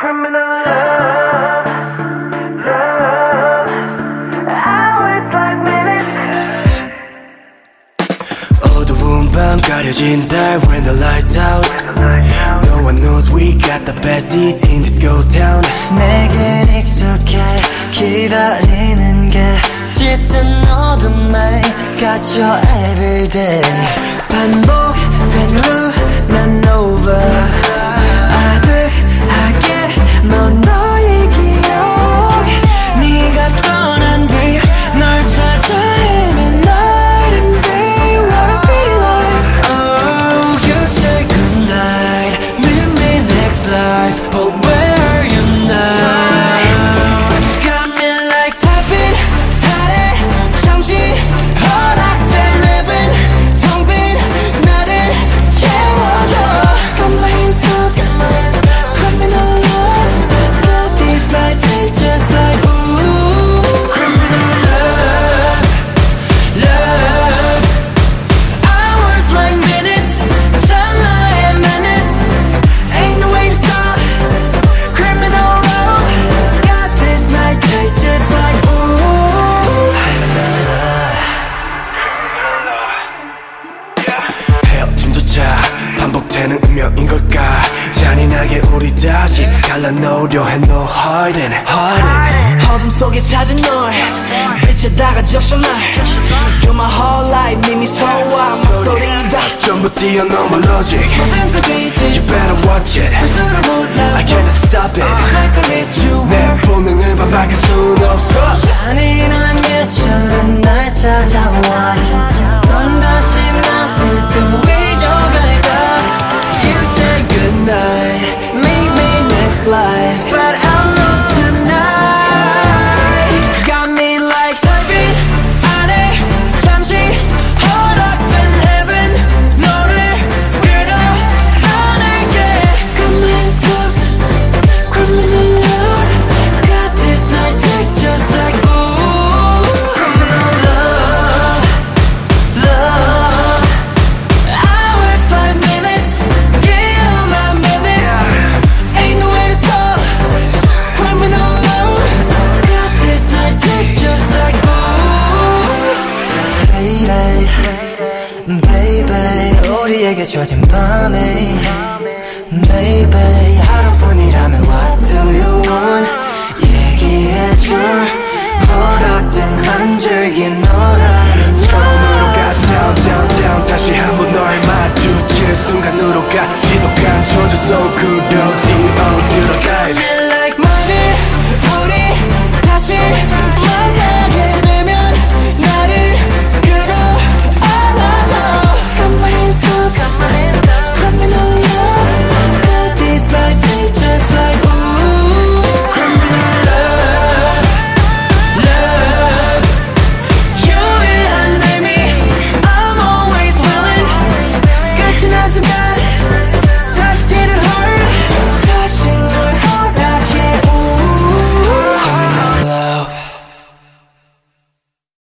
Criminal love, love. How it's like minutes. 어두운 밤 가려진 달 when the lights out. No one knows we got the best seats in this ghost town. 내겐 익숙해 기다리는 게 짙은 어둠에 갇혀 everyday 반복된 loop 난 over 아득하게 넌 너의 기억 네가 떠난 뒤 널 찾아 헤맨 night and day What a pity life Oh you say goodnight Live me next life But where are you now Got me like tapping 하래 잠시 허락된 heaven 텅 빈 나를 채워줘 Got my hands cuffed Criminal love Got these night days just like ooh Criminal love Love Hours like minutes time like minutes Ain't no way to stop Criminal love Got this night taste just like ooh 헤어짐조차 반복되는 운명인 걸까 잔인하게 우리 다시 갈라놓으려 해 No hiding hiding 어둠 속에 찾은 널 빛에 다가졌어 날 You're my whole life 네 미소와 목소리 다 전부 뛰어넘어 logic 모든 걸 뒤지 You better watch it 스스로 몰라 I can't stop it It's like a ritual 내 본능을 반박할 순 없어 잔인한 예처럼 날 찾아와 넌 다시 나를 또 잊어갈까 You say goodnight Maybe next life But I'm lost tonight Got me like 달빛 아래 잠시 허락된 heaven 너를 끌어안을게 Got my hands cuffed Criminal love Got this night taste just like ooh Criminal love Love Hours like minutes Yeah, my minutes Ain't no way to stop Criminal love Got this night taste just like ooh Faded Baby 우리에게 주어진 밤에